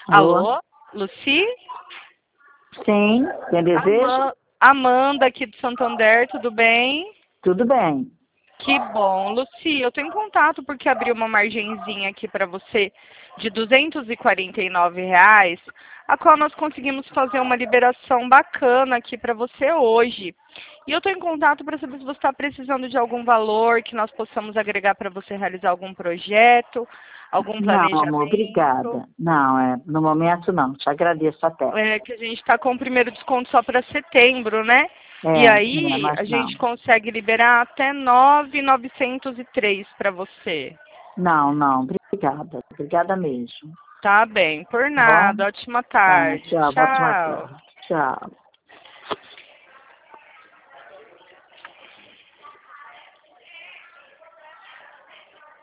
Alô? Alô, Luci? Sim, quem deseja? Amanda aqui do Santander, tudo bem? Tudo bem. Que bom. Luci, eu tô em contato porque abri uma margenzinha aqui para você de R$ 249, a qual nós conseguimos fazer uma liberação bacana aqui para você hoje. E eu tô em contato para saber se você está precisando de algum valor que nós possamos agregar para você realizar algum projeto, algum Não, amor, planejamento. obrigada. Não, no momento não, te agradeço até. É que a gente está com o primeiro desconto só para setembro, né? E aí Mas a não. gente consegue liberar até 9.903 para você. Não, obrigada. Obrigada mesmo. Tá bem, por Tá bom? nada. Ótima Tá, tarde. tchau, ótima Tchau. tarde. Tchau.